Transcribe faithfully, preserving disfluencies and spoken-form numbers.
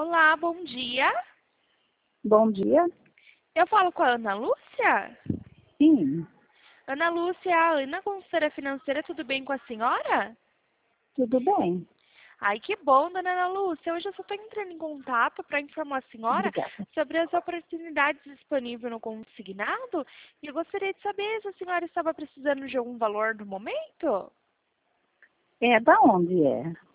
Olá, bom dia. Bom dia. Eu falo com a Ana Lúcia? Sim, Ana Lúcia, a Ana, consultora financeira, tudo bem com a senhora? tudo bem. Ai, que bom, dona Ana Lúcia. Hoje eu só estou entrando em contato para informar a senhora Obrigada. sobre as oportunidades disponíveis no consignado e eu gostaria de saber se a senhora estava precisando de algum valor no momento. É da onde é?